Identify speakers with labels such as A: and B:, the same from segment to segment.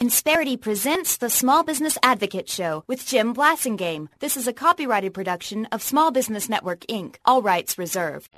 A: Insperity presents the Small Business Advocate Show with Jim Blasingame. This is a copyrighted production of Small Business Network, Inc., all rights reserved.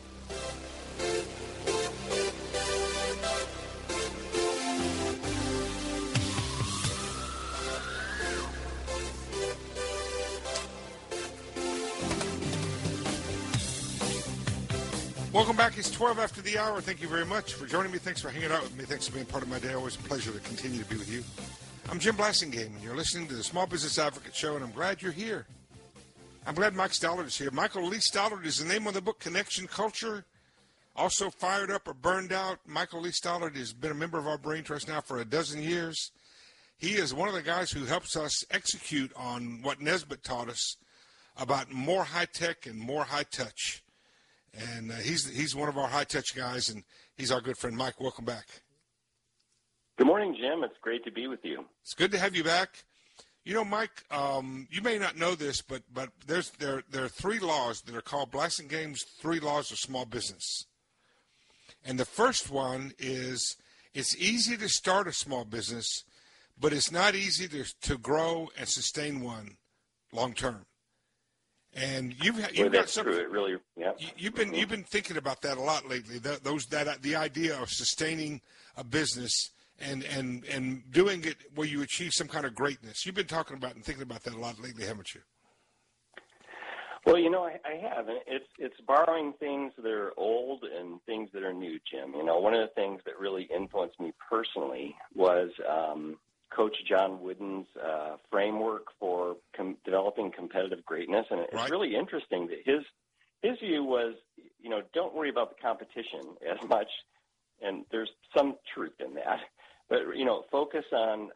B: Welcome back. It's 12 after the hour. Thank you very much for joining me. Thanks for hanging out with me. Thanks for being part of my day. Always a pleasure to continue to be with you. I'm Jim Blasingame, and you're listening to the Small Business Advocate Show, and I'm glad you're here. I'm glad Mike Stallard is here. Michael Lee Stallard is the name of the book, Connection Culture. Also fired up or burned out, Michael Lee Stallard has been a member of our Brain Trust now for a dozen years. He is one of the guys who helps us execute on what Nesbitt taught us about more high-tech and more high-touch. And he's one of our high-touch guys, and he's our good friend. Mike, welcome back.
C: Good morning, Jim. It's great to be with you.
B: It's good to have you back. You know, Mike, you may not know this, but there are three laws that are called Blasingame's 3 Laws of Small Business. And the first one is it's easy to start a small business, but it's not easy to grow and sustain one long term. And you've got something.
C: True. It really, yeah.
B: You've been thinking about that a lot lately. The idea of sustaining a business and doing it where you achieve some kind of greatness. You've been talking about and thinking about that a lot lately, haven't you?
C: Well, you know, I have. And it's borrowing things that are old and things that are new, Jim. You know, one of the things that really influenced me personally was Coach John Wooden's framework for developing competitive greatness, and it's
B: right.
C: Really interesting that his view was, you know, don't worry about the competition as much, and there's some truth in that, but you know, focus on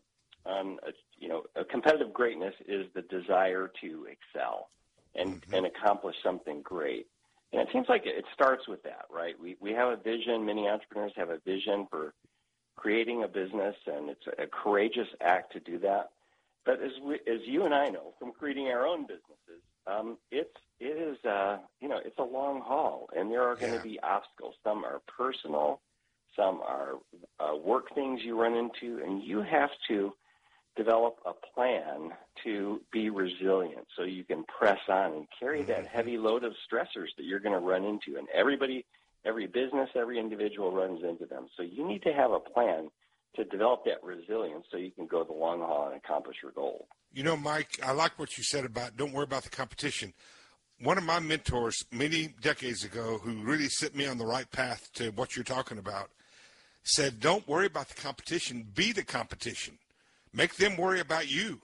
C: a competitive greatness is the desire to excel and accomplish something great, and it seems like it starts with that, right? We have a vision. Many entrepreneurs have a vision for creating a business, and it's a courageous act to do that. But as you and I know from creating our own businesses, it's a long haul, and there are going to be obstacles. Some are personal, some are work things you run into, and you have to develop a plan to be resilient so you can press on and carry that heavy load of stressors that you're going to run into. And every business, every individual runs into them. So you need to have a plan to develop that resilience so you can go the long haul and accomplish your goal.
B: You know, Mike, I like what you said about don't worry about the competition. One of my mentors many decades ago who really set me on the right path to what you're talking about said, don't worry about the competition, be the competition. Make them worry about you.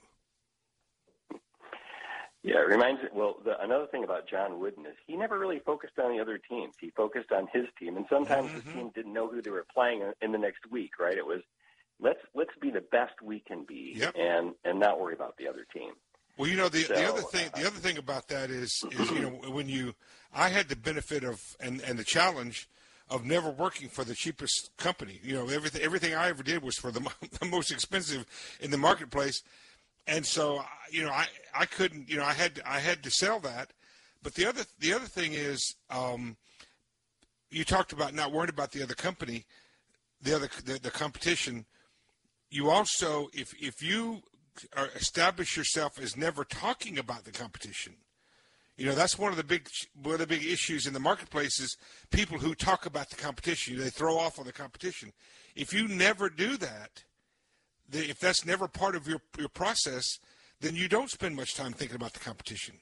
C: Yeah, it reminds me. Well, another thing about John Wooden is he never really focused on the other teams. He focused on his team, and sometimes the team didn't know who they were playing in the next week. Right? It was let's be the best we can be, and not worry about the other team.
B: Well, you know, the other thing about that is you know I had the benefit of and the challenge of never working for the cheapest company. You know, everything I ever did was for the most expensive in the marketplace. And so, you know, I couldn't, you know, I had to sell that. But the other thing is, you talked about not worrying about the other company, the competition. You also, if you establish yourself as never talking about the competition, you know, that's one of the big issues in the marketplace is people who talk about the competition. They throw off on the competition. If you never do that, if that's never part of your process, then you don't spend much time thinking about the competition.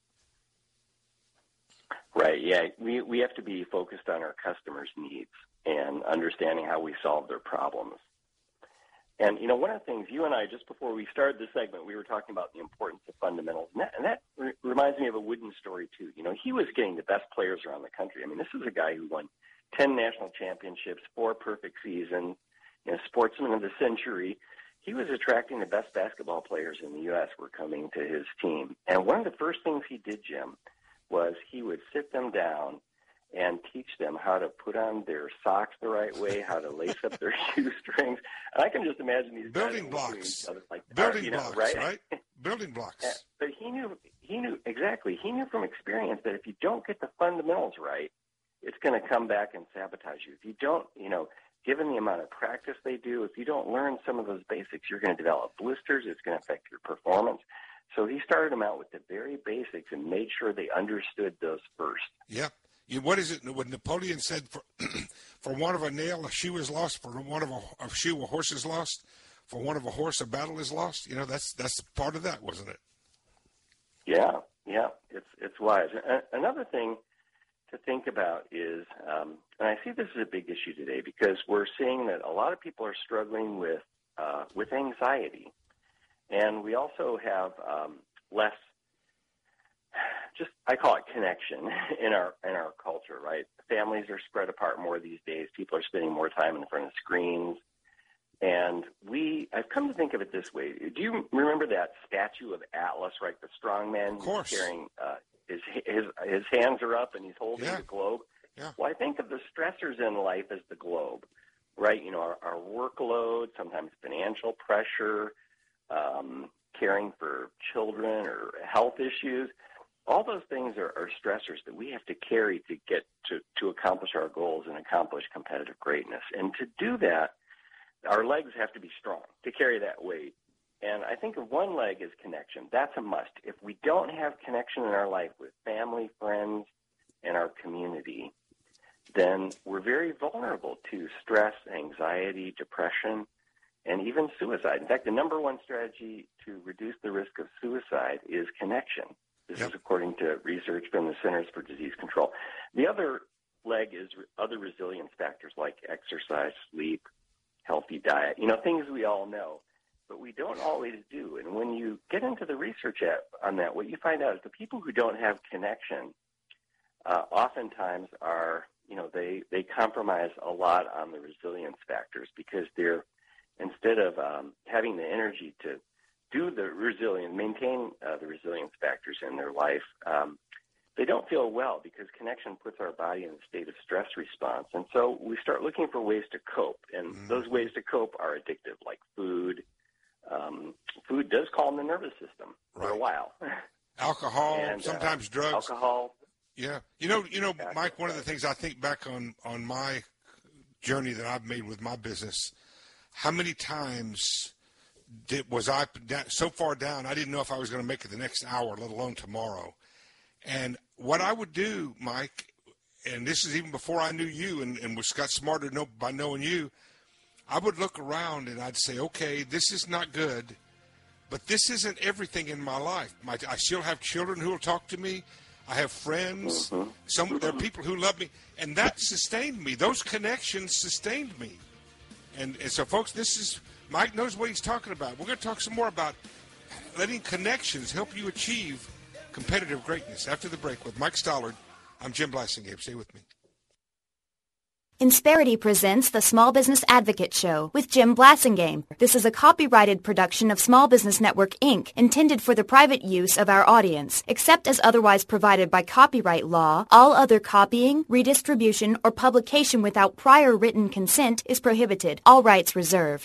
C: Right, yeah. We have to be focused on our customers' needs and understanding how we solve their problems. And, you know, one of the things you and I, just before we started this segment, we were talking about the importance of fundamentals. And that reminds me of a Wooden story, too. You know, he was getting the best players around the country. I mean, this is a guy who won 10 national championships, 4 perfect seasons, you know, sportsman of the century. He was attracting the best basketball players in the U.S. were coming to his team. And one of the first things he did, Jim, was he would sit them down and teach them how to put on their socks the right way, how to lace up their shoestrings. And I can just imagine these
B: building
C: guys
B: blocks,
C: like
B: building blocks, right? Building blocks.
C: But he knew exactly. He knew from experience that if you don't get the fundamentals right, it's going to come back and sabotage you. If you don't, you know, given the amount of practice they do, if you don't learn some of those basics, you're going to develop blisters. It's going to affect your performance. So he started them out with the very basics and made sure they understood those first.
B: Yeah. What is it? What Napoleon said, for want of a nail, a shoe is lost. For want of a shoe, a horse is lost. For want of a horse, a battle is lost. That's part of that, wasn't it?
C: Yeah. It's wise. Another thing to think about is, and I see this is a big issue today because we're seeing that a lot of people are struggling with anxiety, and we also have less. I call it connection in our culture, right? Families are spread apart more these days. People are spending more time in front of screens. And I've come to think of it this way. Do you remember that statue of Atlas, right? The strong man carrying his hands are up and he's holding the globe.
B: Yeah.
C: Well, I think of the stressors in life as the globe, right? Our workload, sometimes financial pressure, caring for children or health issues. All those things are stressors that we have to carry to get to accomplish our goals and accomplish competitive greatness. And to do that, our legs have to be strong to carry that weight. And I think of one leg as connection. That's a must. If we don't have connection in our life with family, friends, and our community, then we're very vulnerable to stress, anxiety, depression, and even suicide. In fact, the number one strategy to reduce the risk of suicide is connection. This is according to research from the Centers for Disease Control. The other leg is other resilience factors like exercise, sleep, healthy diet, things we all know, but we don't always do. And when you get into the research on that, what you find out is the people who don't have connection oftentimes are, they compromise a lot on the resilience factors because they're, instead of having the energy to do maintain the resilience factors in their life, they don't feel well because connection puts our body in a state of stress response. And so we start looking for ways to cope, and those ways to cope are addictive, like food. Food does calm the nervous system for a while.
B: Alcohol, and sometimes drugs.
C: Alcohol.
B: Yeah. Mike, one of the things I think back on my journey that I've made with my business, how many times was I so far down, I didn't know if I was going to make it the next hour, let alone tomorrow. And what I would do, Mike, and this is even before I knew you and got smarter by knowing you, I would look around and I'd say, okay, this is not good, but this isn't everything in my life. I still have children who will talk to me. I have friends. There are people who love me. And that sustained me. Those connections sustained me. And so, folks, Mike knows what he's talking about. We're going to talk some more about letting connections help you achieve competitive greatness. After the break with Mike Stollard, I'm Jim Blasingame. Stay with me.
A: Insperity presents the Small Business Advocate Show with Jim Blasingame. This is a copyrighted production of Small Business Network, Inc., intended for the private use of our audience. Except as otherwise provided by copyright law, all other copying, redistribution, or publication without prior written consent is prohibited. All rights reserved.